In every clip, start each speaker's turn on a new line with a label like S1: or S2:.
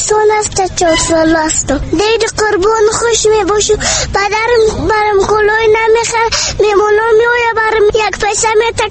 S1: سال است تا 4 سال است. دید قربان خوش می باشم. پدرم برام کلاه نمیخره، میمونا میویا برام یک پیسه میتک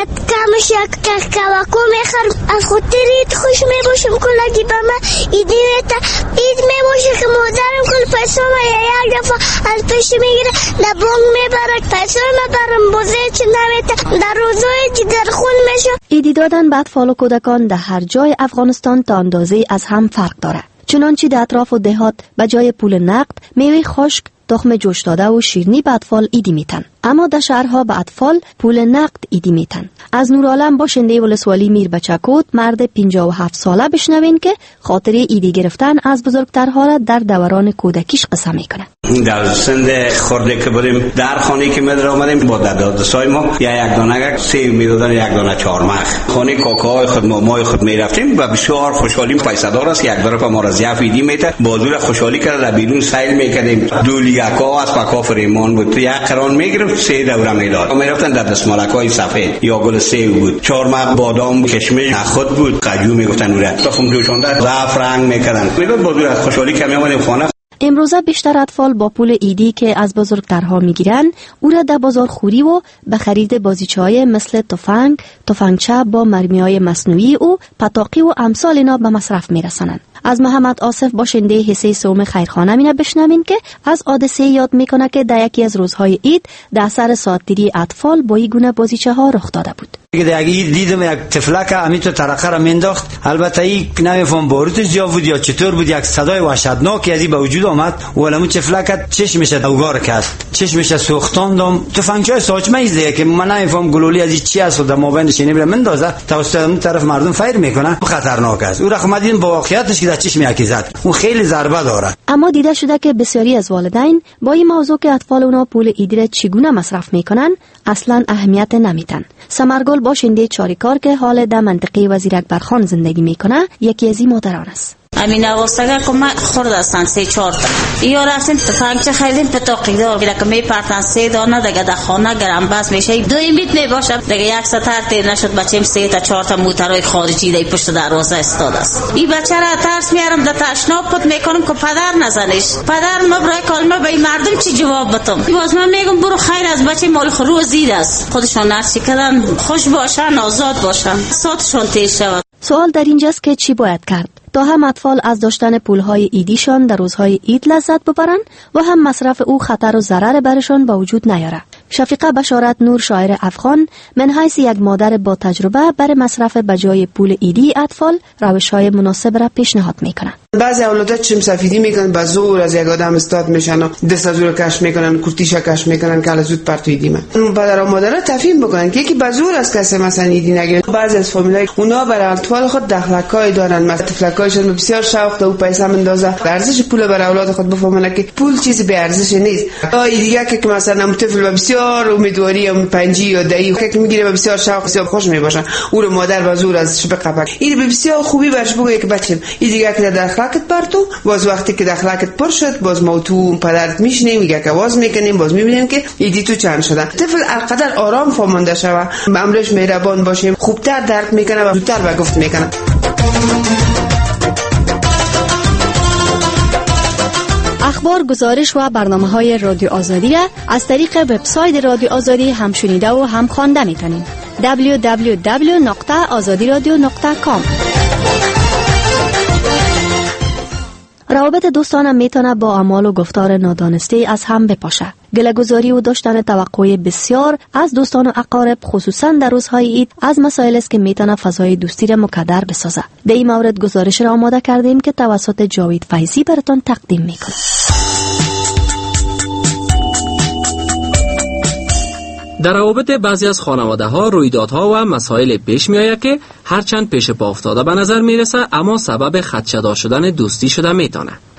S1: کمش یک کواکو میخرم. از خاطر اید خوش می باشم. کلگی به من ایدی میتا اید می باشه که مادرم کل پیسه ما یک دفعه از پیش میگیره در بانک میبرد، پیسه ما برام بازه چی نمیتا در روزای جگر خون میشه.
S2: ایدی دادن به اطفال و کودکان در هر جای افغانستان تا اندازه از هم فرق داره. چنانچه در اطراف و دهات به جای پول نقد میوه خشک، تخم جوش داده و شیرینی به اطفال ایدی میتن، اما در شهرها به اطفال پول نقد ایدی میتن. از نورعالم باشنده ولسوالی میر بچکوت مرد 57 ساله بشنوین که خاطره ایدی گرفتن از بزرگترها را در دوران کودکیش قصه میکنه.
S3: در سند خورده که بریم در خانه که مدر آمدیم با دادسای ما یک دانه سیب میدادن، یک دانه چهارمغز. خانه کاکاهای خود مامای خود میرفتیم و بسیار خوشحالیم. پیسه‌دار است، یک طرف ما را ضیاف ایدی میته، بازور خوشحالی کرد. بیرون سیل میکردیم، دولیکا از پاکا فریمان بود، یک قران میگرفت 3 دوره میداد. ما میرفتن در دستمالکای سفید یا گل سیب بود، چهارمغز، بادام، کشمش خود بود، قاجو میگفتن اون را تخم جوشانده زعفران میکردن. میگفت بازور خوشحالی که میامدیم خانه.
S2: امروزه بیشتر اطفال با پول ایدی که از بزرگترها میگیرن او را در بازار خوری و به خرید بازیچه‌های مثل تفنگ، تفنگچه با مرمی‌های مصنوعی و پتاقی و امثال اینا به مصرف میرسانند. از محمد آصف باشنده حصه سوم خیرخانه مینا بشنوین که از حادثه یاد میکنه که در یکی از روزهای عید در سر ساعتگیری اطفال با این گونه بازیچه‌ها رخ داده بود.
S4: دیگه دیدم یک تفلک همین تو ترقه را مینداخت. البته این نمیفهم باروتش جا بود یا چطور بود، یک صدای وحشتناکی از این به وجود آمد. ولمون تفلک چشمش اوگار کرد، چشمش سوختاندم. تفنگچه ساچمه ایزه که من نمیفهم گلولی از این چی است و در مابینش نمیره مندازه توسط اون طرف مردم فیر میکنه. خطرناک است. او رقم دیدیم با واقعیتش که در چشم یکی زد، اون خیلی ضربه داره.
S2: اما دیده شده که بسیاری از والدین با این موضوع که اطفال اونا پول ایدی را چگونه مصرف میکنن اصلا اهمیت نمیتن. سمرگل باشنده چاریکار که حال در منطقه وزیر اکبرخان زندگی میکنه یکی از این مادران است.
S5: امین واسطه که ما خورد هستن 3-4 تا یا رفتیم تفنگچه خریدیم پتاقی دار که میپرتن 3 دانه دیگه در خانه گرم بس میشه 2 میت میباشه دیگه یک ساعت تیر نشد بچه‌م 3 تا 4 تا موترای خارجی دی پشت دروازه استاد است. این بچه را ترس میارم در تشناب پت میکنم که پدر نزنش، پدر ما برای کلمه به مردم چی جواب بدم. باز من میگم برو خیر از بچه مال روزید است، خودشون نرسی کردن خوش باشن آزاد باشن ساتشون تیر شود.
S2: سوال در اینجاست که چی باید کرد تا هم اطفال از داشتن پولهای ایدیشان در روزهای عید لذت ببرند و هم مصرف او خطر و ضرر برشان با وجود نیاره. شفیقه بشارت نور شاعر افغان من حیث یک مادر با تجربه برای مصرف بجای پول ایدی اطفال روش‌های مناسب را پیشنهاد میکنه.
S6: بعضی اولادات چم سفیدی میکنن با زور از یک آدم استاد میشن و دست از زور کش میکنن، کورتیشا کش میکنن که زود پرتو ایدی من. پدر و مادرها تفهیم بکنن که یکی با زور از کسی مثلا ایدی نگیره. بعضی از فامیلای اونا برای اطفال خود دخلکای دارن، مثلا تفلکایشون بسیار شوق و پیسه مندازه. ارزش پول برای اولاد خود بفهمن که پول چیز به ارزش نیست. دیگه که مثلا طفل بسیار امیدواری و پنجی یا دایی که میگیره بسیار شوق بسیار خوش میباشن، او رو مادر با زور از شب قپک این بسیار خوبی برش بگه که بچه این دیگه که در اخلاقت پرتو باز وقتی که در اخلاقت پر شد باز ما تو پدرت میشنیم میگه که باز میکنیم باز میبینیم که ایدی تو چند شده. طفل القدر آرام فهمونده شوه امرش مهربان باشیم خوبتر درک میکنه و زودتر به گفت میکنه.
S2: اخبار، گزارش و برنامه‌های رادیو آزادی را از طریق وبسایت رادیو آزادی هم شنیده و هم خوانده می‌تونید. www.azadiradio.com. روابط دوستانم میتونه با اعمال و گفتار نادانسته از هم بپاشه. گله‌گذاری و داشتن توقع بسیار از دوستان و اقارب خصوصا در روزهای عید از مسائل است که میتونه فضای دوستی را مکدر بسازه. در این مورد گزارش را آماده کردیم که توسط جاوید فیضی براتون تقدیم میکنه.
S7: در روابط بعضی از خانواده‌ها رویدادها و مسائل پیش می‌آید که هرچند پیش پا افتاده به نظر میرسه اما سبب خدشه‌دار شدن دوستی شده میتونه.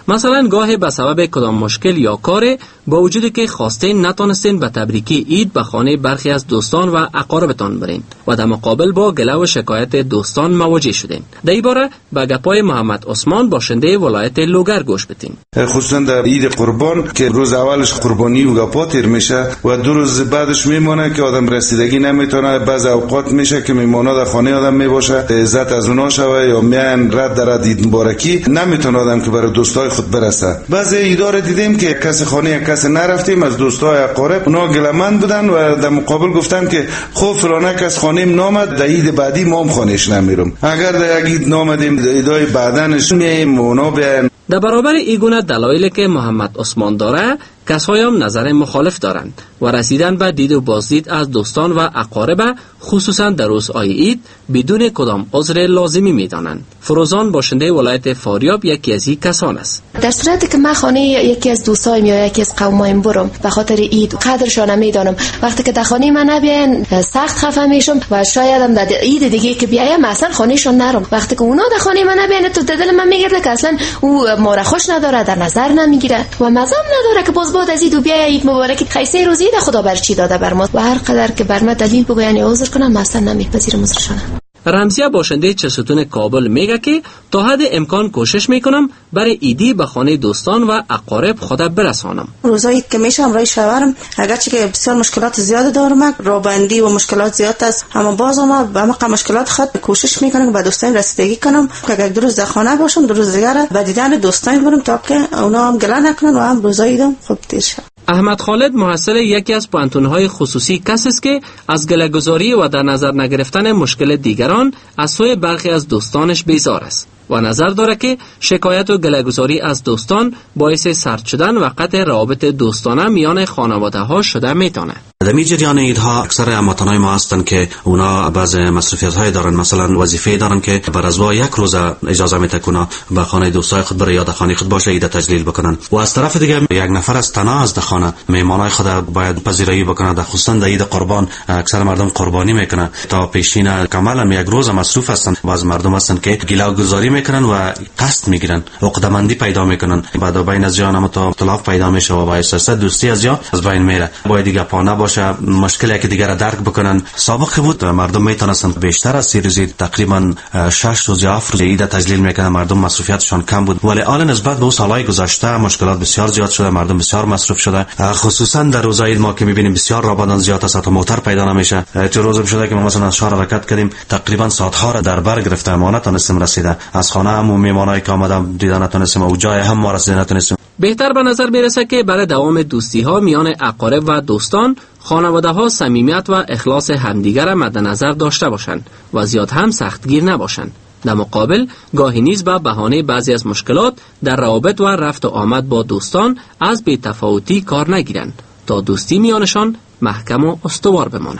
S7: مثلا گاهی به سبب کدام مشکل یا کار با وجودی که خواستین نتونستین به تبریکی عید به خانه برخی از دوستان و اقاربتان برین و در مقابل با گله و شکایت دوستان مواجه شدین. در این باره به گپای محمد عثمان باشنده ولایت لوگر گوش بدین.
S8: خصوصا در عید قربان که روز اولش قربانی و گپا تیر میشه و دو روز بعدش میمونه که آدم رسیدگی نمیتونه. بعض اوقات میشه که میمونه در خانه آدم میباشه، عزت از اونا شوه یا میان رد در عید مبارکی نمیتونه آدم که برای دوستای خود برسه. بعضی ایدار دیدیم که کسی خانه کسی نرفتیم، از دوستای اقارب اونا گلمند بودن و در مقابل گفتن که خب فلانه کس خانه‌ام نامد، در عید بعدی ما هم خانهش نمیرم. اگر در عید نامدیم ایدای بعدنش میایم اونا بیان.
S7: در برابر این گونه دلایلی که محمد عثمان داره، کسایی هم نظر مخالف دارند و رسیدن به دید و بازدید از دوستان و اقارب خصوصا در روزهای عید بدون کدام عذر لازمی میدانند. فروزان باشنده ولایت فاریاب یکی از این کسان است.
S9: در صورتی که من خانه یکی از دوستایم یا یکی از قومایم برم به خاطر عید قدرشان نمیدانم، وقتی که در خانه من نبیان سخت خفه میشم و شاید هم در عید دیگه که بیایم اصلا خانهشون نرم. وقتی که اونا در خانه من نبیان تو دل من میگرده که اصلا او ما را خوش نداره، در نظر نمیگیره و مزه نداره که باز بعد از عید بیا عید مبارک خیسه روزی ده خدا بر چی داده بر ما و هر قدر که بر ما دلیل بگوین عذر کنم اصلا نمیپذیرم عذرشون.
S7: رمزیه باشنده چستون کابل میگه که تا حد امکان کوشش میکنم برای ایدی به خانه دوستان و اقارب خود برسانم.
S10: روزایی که میشم رای شوهرم اگرچه که بسیار مشکلات زیاد دارم، رابندی و مشکلات زیاد است، اما باز ما به همه مشکلات خود کوشش میکنم به دوستان رسیدگی کنم که اگر دو روز در خانه باشم دو روز دیگه به دیدن دوستان برم تا که اونا هم گله نکنن و هم روزایی دم خوب تیر شه.
S7: احمد خالد محصل یکی از پانتون‌های خصوصی کسی است که از گله‌گذاری و در نظر نگرفتن مشکل دیگران از سوی برخی از دوستانش بیزار است و نظر داره که شکایت و گله‌گذاری از دوستان باعث سرد شدن و قطع روابط دوستانه میان خانواده‌ها شده میتونه.
S11: در می جریان ایدها اکثر هموطنان ما هستند که اونا بعض مصروفیت‌های دارن، مثلا وظیفه دارن که بر از یک روز اجازه میده کنه به خانه دوستای خود بره یا در خانه خود باشه عید تجلیل بکنن و از طرف دیگه یک نفر از تنها از خانه مهمانای خود باید پذیرایی بکنه. در خصوصا در عید قربان اکثر مردم قربانی میکنن تا پیشین کاملا یک روز مصروف هستن. بعض مردم هستن که گلاوگذاری میکنن و قصد میگیرن، عقده‌مندی پیدا میکنن، بعد بین از جان تو اختلاف پیدا میشه و باعث دوستی از جا از بین میره. باید دیگه پانه باشه، مشکلی که دیگر درک بکنن. سابق بود مردم میتونستن بیشتر از 3 روز تقریبا 6 روز یا 7 روز عید تجلیل میکنن، مردم مصروفیتشون کم بود، ولی الان نسبت به اون سالهای گذشته مشکلات بسیار زیاد شده، مردم بسیار مصروف شده. خصوصا در روزهای عید ما که میبینیم بسیار رابطان زیاد است، تا موتر پیدا نمیشه. چه روز شده که ما مثلا شهر حرکت کردیم تقریبا ساعت‌ها را در بر گرفته ما نتونستیم رسیده، از خانه هم میمانایی که آمدن دیدن نتونستیم و جای هم ما رسیدن نتونستیم.
S7: بهتر به نظر میرسه که برای دوام دوستی ها میان اقارب و دوستان خانواده ها صمیمیت و اخلاص همدیگر را مد نظر داشته باشند و زیاد هم سختگیر نباشند. در مقابل گاهی نیز به بهانه بعضی از مشکلات در روابط و رفت و آمد با دوستان از بی‌تفاوتی کار نگیرند تا دوستی میانشان محکم و استوار بماند.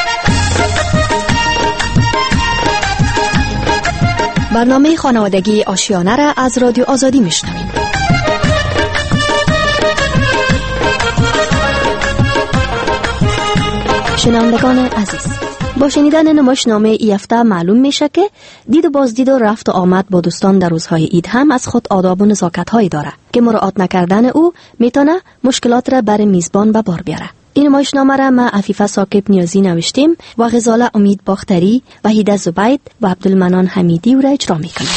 S2: برنامه خانوادگی آشیانه را از رادیو آزادی میشنوید. شنوندگان عزیز، با شنیدن نمایشنامه ای هفته معلوم میشه که دید و بازدید و رفت و آمد با دوستان در روزهای عید هم از خود آداب و نزاکت هایی داره که مراعات نکردن او میتونه مشکلات را بر میزبان به بار بیاره. این نمایشنامه را ما عفیفه ثاقب نیازی نوشتیم و غزاله امید باختری، وحیده زبید و عبدالمنان حمیدی او را اجرا میکنیم.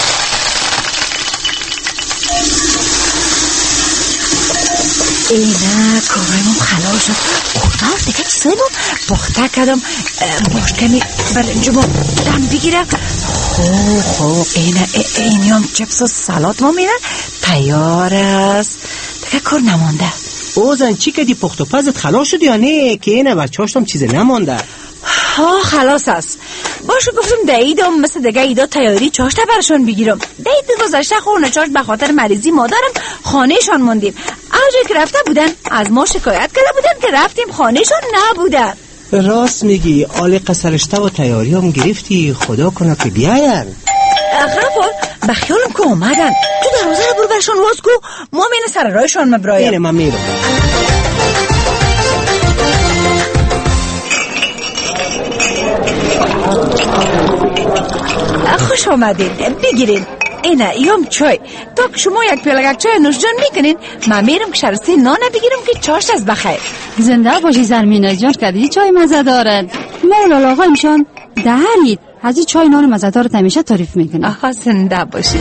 S12: اینا کارایمون خلاص شد. اونا دیگه چیزایمو بخته کردم باش کمی برنج ما دم بگیرم. خوب اینی هم چپس و سالات ما میرن تیار است دیگه کار نمانده.
S13: اوزن چی کدی پخت و پزت خلاص شد یا نه که اینه برچاشتم چیز نمانده؟
S12: ها خلاص است. باشو گفتم دیدم مثل دیگه ایدا تیاری چاشته برشان بگیرم. دید گذشته خونه چاش به خاطر مریضی مادرم خانهشان موندیم. آجا که رفته بودن از ما شکایت کرده بودن که رفتیم خانهشان نبودن.
S13: راست میگی، آل قصرشته و تیاری هم گرفتی، خدا کنه که بیاین.
S12: غفار به خیالم که اومدن. تو دروازه رو برو برشان واز کو، ما مین سر رایشان مبرایم.
S13: اینه من میرم.
S12: خوش آمدید، بگیرین. اینه یوم چای. تا که شما یک پیالگک چای نوشجان میکنین من میرم که شرسته نانه بگیرم که چاشت از بخیر.
S14: زنده باشی زرمینه جان که دیگه چای مزه دارد. مولا آقا امشان دهرید از این چای نان مزه دارد همیشه تعریف میکنه.
S12: آها زنده باشی.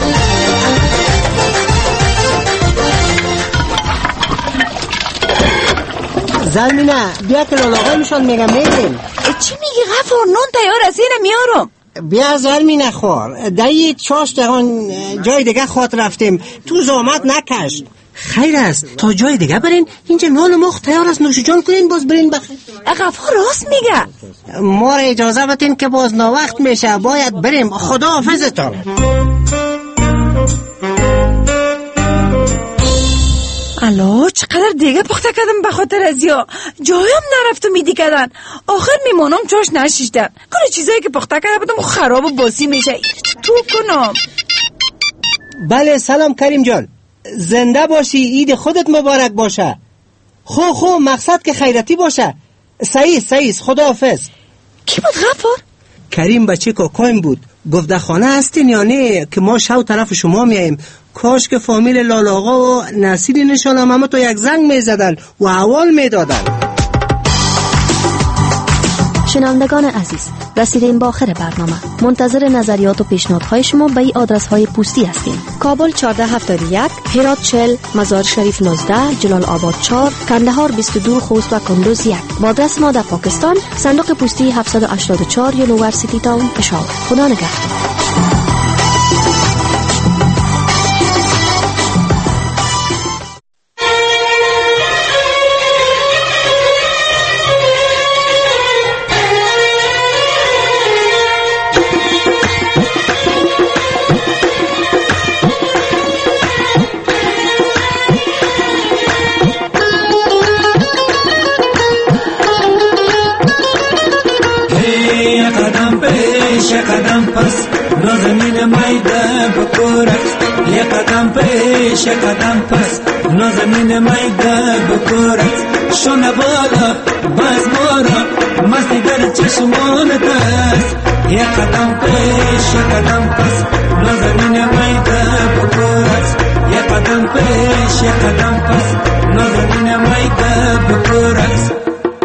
S13: زرمینه بیا که لالاغای میشان میگم میگیم.
S12: چی میگی غفور؟ نون تیار از اینه میارم.
S13: بیا زرمینه خور دایی چاش دهان جای دیگه خاط رفتیم تو زامت نکش. خیر است تا جای دیگه برین اینجا نان مخ تیار است نوش جان کنین باز برین بخیر.
S12: غفور راست میگه.
S13: ما را اجازه بدین که باز ناوقت میشه باید بریم. خدا حافظتان.
S12: الا چقدر دیگه پخته کردم به خاطر از یا جایم نرفت و میدی کردن آخر میمانم چاش نشیشتن کنه چیزایی که پخته کرده بودم خراب و باسی میشه تو کنم.
S13: بله سلام کریم جان زنده باشی عید خودت مبارک باشه. خو مقصد که خیرتی باشه. سعید خدا حافظ.
S12: کی بود غفور؟
S13: کریم بچه کاکایم بود. گفت در خانه هستین یا نه که ما شو طرف شما میاییم. کاش که فامیل لالاغا و نصیری نشان همه تو یک زنگ میزدن و احوال میدادن.
S2: شنوندگان عزیز رسیدیم با آخر برنامه. منتظر نظریات و پیشنهادهای شما به این آدرس های پستی هستیم. کابل 1471 هرات 40 مزار شریف 19 جلال آباد 4 کندهار 22 خوست و کندوز 1 با آدرس ما در پاکستان صندوق پستی 784 یونیورسیتی تاون پشاور. خدا نگهدار.
S15: قدم پس نازنین میده بکورت یه قدم پیش قدم پس نازنین میده بکورت شونه بالا باز مارا مستگر چشمانت است یه قدم پیش قدم پس نازنین میده بکورت یه قدم پیش قدم پس نازنین میده بکورت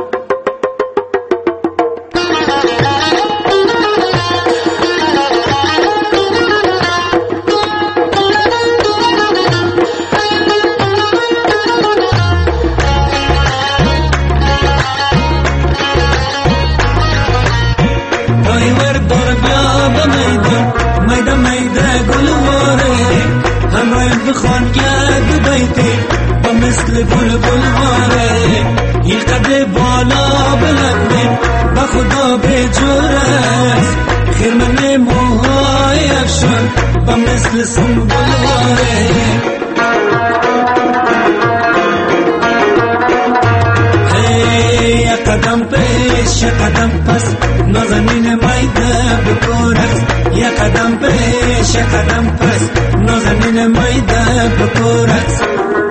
S15: مثل بلبل واره این قد بالا بلنده با خدا به جور است خرمن موهای افشان با مثل سنبل واره یه قدم پیش قدم پس نازنین میده بکورت یه قدم پیش قدم پس نازنین میده بکورت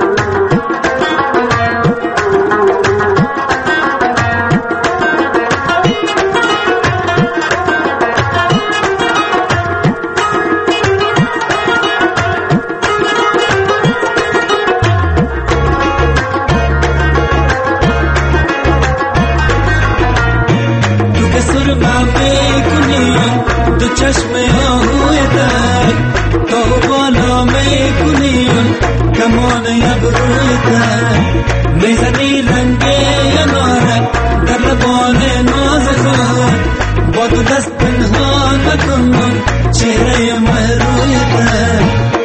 S15: چشم آهویتر تو بالا میکنیم کمان یبرویتر میزنی رنگه ینارت در لبان ناز خود با تو دست پنهان نکنم چهره محرویتر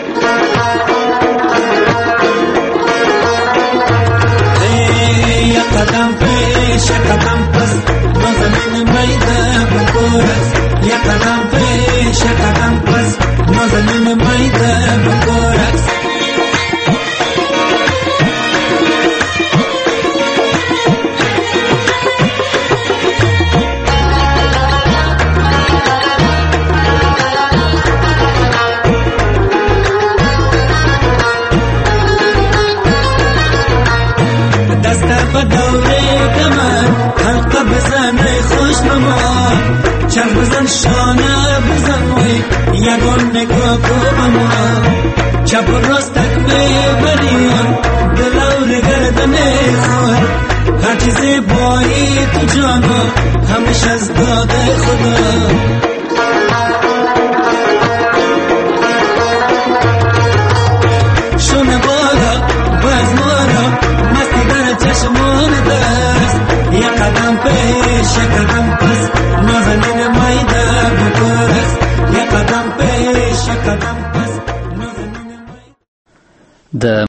S15: یک قدم پیش قدم پس نازنین میده بکورت یک قدم پیش قدم پس نازنین میده بکورت چپ و راستک میبریم دلور گردن خور هر چیزی بایی تو جانا همیشه از داده خدا شونه بالا باز مارا مستی در چشمان دست یک قدم پیش یک قدم پس نازنین مایده بکرست یک قدم پیش یک قدم پس نازنین مایده